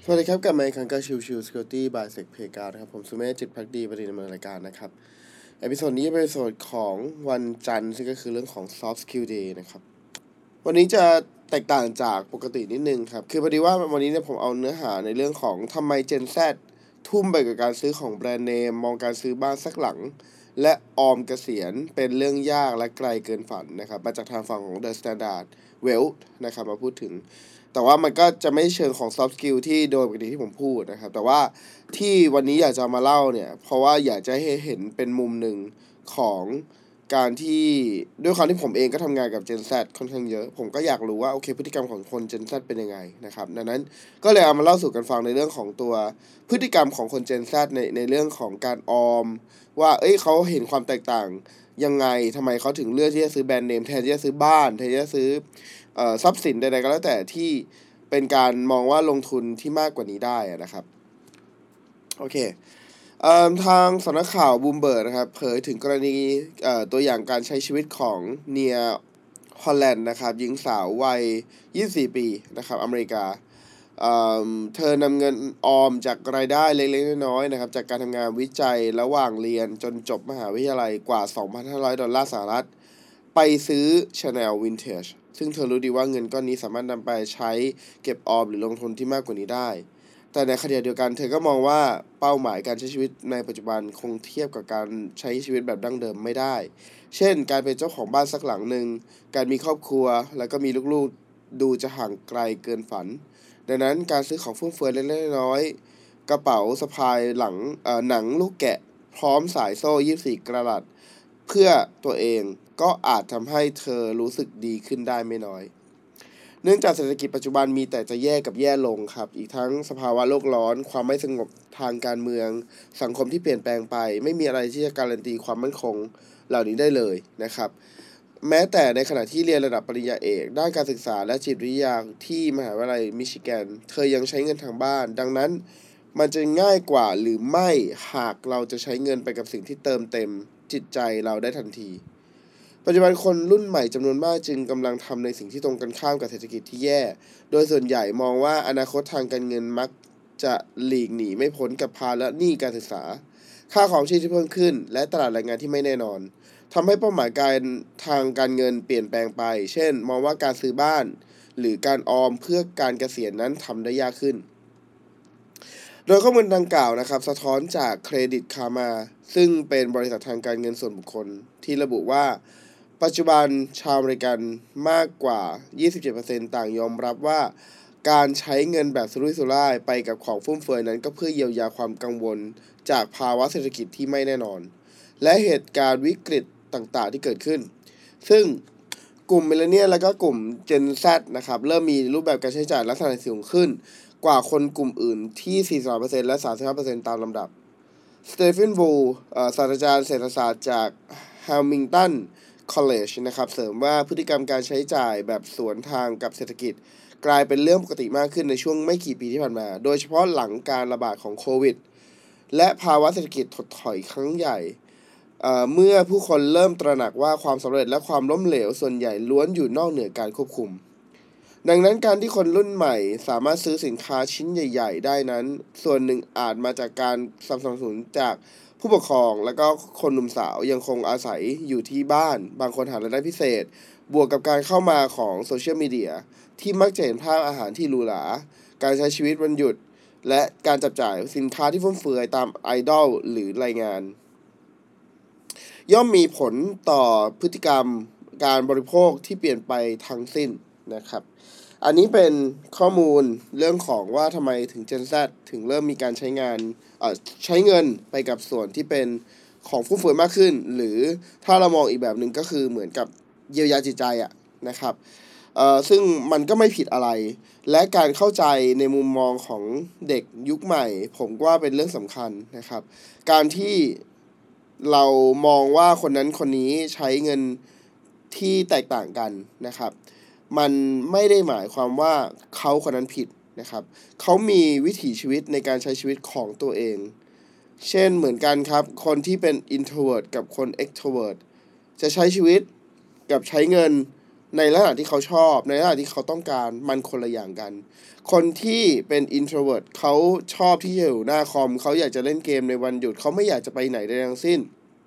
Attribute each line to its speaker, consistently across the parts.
Speaker 1: สวัสดีครับกลับมาอีกครั้งกับชิว Security by Sec p a y g u a r d นะครับผมสุเมธจิตภักดีประธานดำเนินรายการนะครับเอพิโซดนี้เป็นเอพิโซดของวันจันทร์ซึ่งก็คือเรื่องของ Soft Skill Day นะครับวันนี้จะแตกต่างจากปกตินิดนึงครับคือพอดีว่าวันนี้เนี่ยผมเอาเนื้อหาในเรื่องของทำไม Gen Z ทุ่มไปกับการซื้อของแบรนด์เนมมองการซื้อบ้านสักหลังและออมเกษียณเป็นเรื่องยากและไกลเกินฝันนะครับมาจากทางฝั่งของ The Standard Wealth นะครับมาพูดถึงแต่ว่ามันก็จะไม่เชิงของ soft skill ที่โดยปกติที่ผมพูดนะครับแต่ว่าที่วันนี้อยากจะมาเล่าเนี่ยเพราะว่าอยากจะให้เห็นเป็นมุมหนึ่งของการที่ด้วยความที่ผมเองก็ทำงานกับ Gen Z ค่อนข้างเยอะผมก็อยากรู้ว่าโอเคพฤติกรรมของคน Gen Z เป็นยังไงนะครับดังนั้นก็เลยเอามาเล่าสู่กันฟังในเรื่องของตัวพฤติกรรมของคน Gen Z ในเรื่องของการออมว่าเขาเห็นความแตกต่างยังไงทำไมเขาถึงเลือกที่จะซื้อแบรนด์เนมแทนที่จะซื้อบ้านแทนที่จะซื้อทรัพย์สินใดๆก็แล้วแต่ที่เป็นการมองว่าลงทุนที่มากกว่านี้ได้นะครับโอเคทางสำนักข่าวบูมเบิร์กนะครับเผยถึงกรณีตัวอย่างการใช้ชีวิตของเนียฮอลแลนด์นะครับหญิงสาววัย24ปีนะครับอเมริกาเธอนำเงินออมจากรายได้เล็กๆน้อยๆนะครับจากการทำงานวิจัยระหว่างเรียนจนจบมหาวิทยาลัยกว่า $2,500 สหรัฐไปซื้อ Chanel Vintage ซึ่งเธอรู้ดีว่าเงินก้อนนี้สามารถนำไปใช้เก็บออมหรือลงทุนที่มากกว่านี้ได้แต่ในขณะเดียวกันเธอก็มองว่าเป้าหมายการใช้ชีวิตในปัจจุบันคงเทียบกับการใช้ชีวิตแบบดั้งเดิมไม่ได้เช่นการเป็นเจ้าของบ้านสักหลังหนึ่งการมีครอบครัวแล้วก็มีลูกๆดูจะห่างไกลเกินฝันดังนั้นการซื้อของฟุ่มเฟือยเล็กๆน้อยๆกระเป๋าสะพายหนังลูกแกะพร้อมสายโซ่24กะรัตเพื่อตัวเองก็อาจทำให้เธอรู้สึกดีขึ้นได้ไม่น้อยเนื่องจากเศรษฐกิจปัจจุบันมีแต่จะแย่กับแย่ลงครับอีกทั้งสภาวะโลกร้อนความไม่สงบทางการเมืองสังคมที่เปลี่ยนแปลงไปไม่มีอะไรที่จะการันตีความมั่นคงเหล่านี้ได้เลยนะครับแม้แต่ในขณะที่เรียนระดับปริญญาเอกด้านการศึกษาและจิตวิทยาที่มหาวิทยาลัยมิชิแกนเธอยังใช้เงินทางบ้านดังนั้นมันจะง่ายกว่าหรือไม่หากเราจะใช้เงินไปกับสิ่งที่เติมเต็มจิตใจเราได้ทันทีปัจจุบันคนรุ่นใหม่จำนวนมากจึงกำลังทำในสิ่งที่ตรงกันข้ามกับเศรษฐกิจที่แย่โดยส่วนใหญ่มองว่าอนาคตทางการเงินมักจะหลีกหนีไม่พ้นกับภาระหนี้การศึกษาค่าของชีพที่เพิ่มขึ้นและตลาดแรงงานที่ไม่แน่นอนทำให้เป้าหมายการทางการเงินเปลี่ยนแปลงไปเช่นมองว่าการซื้อบ้านหรือการออมเพื่อการเกษียณนั้นทำได้ยากขึ้นโดยข้อมูลดังกล่าวนะครับสะท้อนจากเครดิตคามาซึ่งเป็นบริษัททางการเงินส่วนบุคคลที่ระบุว่าปัจจุบันชาวอเมริกันมากกว่า 27% ต่างยอมรับว่าการใช้เงินแบบสุรุ่ยสุร่ายไปกับของฟุ่มเฟือยนั้นก็เพื่อเยียวยาความกังวลจากภาวะเศรษฐกิจที่ไม่แน่นอนและเหตุการณ์วิกฤตต่างๆที่เกิดขึ้นซึ่งกลุ่มมิลเลนเนียลและก็กลุ่ม Gen Z นะครับเริ่มมีรูปแบบการใช้จ่ายลักษณะสูงขึ้นกว่าคนกลุ่มอื่นที่ 43% และ 35% ตามลำดับสเตเฟนวูศาสตราจารย์เศรษฐศาสตร์จากแฮมิลตันคอลเลจนะครับเสริมว่าพฤติกรรมการใช้จ่ายแบบสวนทางกับเศรษฐกิจกลายเป็นเรื่องปกติมากขึ้นในช่วงไม่กี่ปีที่ผ่านมาโดยเฉพาะหลังการระบาดของโควิดและภาวะเศรษฐกิจถดถอยครั้งใหญ่เมื่อผู้คนเริ่มตระหนักว่าความสำเร็จและความล้มเหลวส่วนใหญ่ล้วนอยู่นอกเหนือการควบคุมดังนั้นการที่คนรุ่นใหม่สามารถซื้อสินค้าชิ้นใหญ่ๆได้นั้นส่วนหนึ่งอาจมาจากการสนับสนุนจากผู้ปกครองและก็คนหนุ่มสาวยังคงอาศัยอยู่ที่บ้านบางคนหารายได้พิเศษบวกกับการเข้ามาของโซเชียลมีเดียที่มักจะเห็นภาพอาหารที่หรูหราการใช้ชีวิตวันหยุดและการจับจ่ายสินค้าที่ฟุ่มเฟือยตามไอดอลหรือรายงานย่อมมีผลต่อพฤติกรรมการบริโภคที่เปลี่ยนไปทั้งสิ้นนะครับอันนี้เป็นข้อมูลเรื่องของว่าทำไมถึง Gen Z ถึงเริ่มมีการใช้เงินไปกับส่วนที่เป็นของฟุ่มเฟือยมากขึ้นหรือถ้าเรามองอีกแบบหนึ่งก็คือเหมือนกับเยียวยาจิตใจนะครับซึ่งมันก็ไม่ผิดอะไรและการเข้าใจในมุมมองของเด็กยุคใหม่ผมว่าเป็นเรื่องสำคัญนะครับการที่เรามองว่าคนนั้นคนนี้ใช้เงินที่แตกต่างกันนะครับมันไม่ได้หมายความว่าเขาคนนั้นผิดนะครับเขามีวิถีชีวิตในการใช้ชีวิตของตัวเองเช่นเหมือนกันครับคนที่เป็น introvert กับคน extrovert จะใช้ชีวิตกับใช้เงินในลักษณะที่เขาชอบในลักษณะที่เขาต้องการมันคนละอย่างกันคนที่เป็น introvert เขาชอบที่จะอยู่หน้าคอมเขาอยากจะเล่นเกมในวันหยุดเขาไม่อยากจะไปไหนใดทั้งสิ้น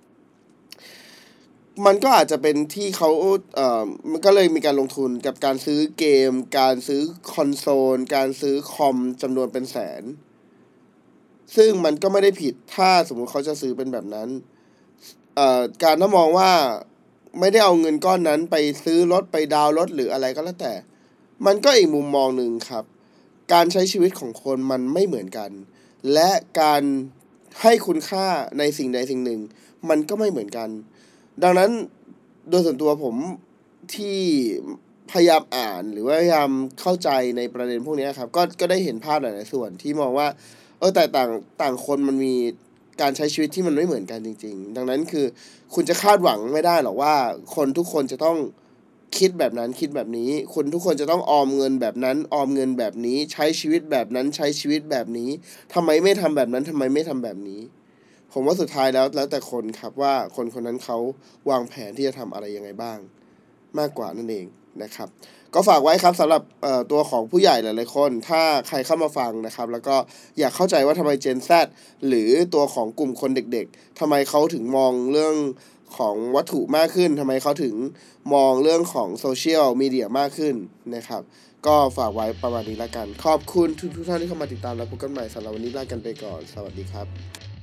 Speaker 1: มันก็อาจจะเป็นที่เขามันก็เลยมีการลงทุนกับการซื้อเกมการซื้อคอนโซลการซื้อคอมจำนวนเป็นแสนซึ่งมันก็ไม่ได้ผิดถ้าสมมุติเขาจะซื้อเป็นแบบนั้นการถ้ามองว่าไม่ได้เอาเงินก้อนนั้นไปซื้อรถไปดาวน์รถหรืออะไรก็แล้วแต่มันก็อีกมุมมองหนึ่งครับการใช้ชีวิตของคนมันไม่เหมือนกันและการให้คุณค่าในสิ่งใดสิ่งหนึ่งมันก็ไม่เหมือนกันดังนั้นโดยส่วนตัวผมที่พยายามอ่านหรือว่าพยายามเข้าใจในประเด็นพวกนี้ครับก็ได้เห็นภาพหลายๆส่วนที่มองว่าแต่ต่างคนมันมีการใช้ชีวิตที่มันไม่เหมือนกันจริงๆดังนั้นคือคุณจะคาดหวังไม่ได้หรอกว่าคนทุกคนจะต้องคิดแบบนั้นคิดแบบนี้คุณทุกคนจะต้องออมเงินแบบนั้นออมเงินแบบนี้ใช้ชีวิตแบบนั้นใช้ชีวิตแบบนี้ทำไมไม่ทำแบบนั้นทำไมไม่ทำแบบนี้ผมว่าสุดท้ายแล้วแต่คนครับว่าคนคนนั้นเขาวางแผนที่จะทำอะไรยังไงบ้างมากกว่านั่นเองนะครับก็ฝากไว้ครับสำหรับตัวของผู้ใหญ่หลายๆคนถ้าใครเข้ามาฟังนะครับแล้วก็อยากเข้าใจว่าทำไม Gen Z หรือตัวของกลุ่มคนเด็กๆทำไมเขาถึงมองเรื่องของวัตถุมากขึ้นทำไมเขาถึงมองเรื่องของโซเชียลมีเดียมากขึ้นนะครับก็ฝากไว้ประมาณนี้ละกันขอบคุณทุกท่านที่เข้ามาติดตามและพบกันใหม่สำหรับวันนี้ลากันไปก่อนสวัสดีครับ